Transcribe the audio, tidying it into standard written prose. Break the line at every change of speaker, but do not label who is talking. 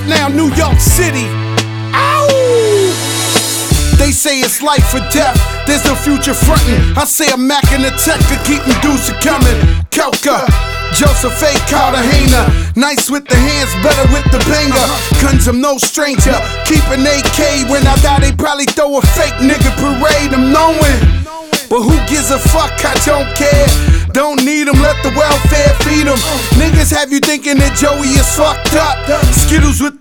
Now New York City. Ow! They say it's life or death, there's no future frontin'. I say a Mac and a tech could keep them dudes coming. Kelka, Joseph A. Cartagena, nice with the hands, better with the banger. Guns, I'm no stranger, keep an AK. When I die they probably throw a fake nigga parade, I'm knowing. But who gives a fuck, I don't care. Don't need them, let the welfare feed them. Niggas have you thinking that Joey is fucked up. Skittles with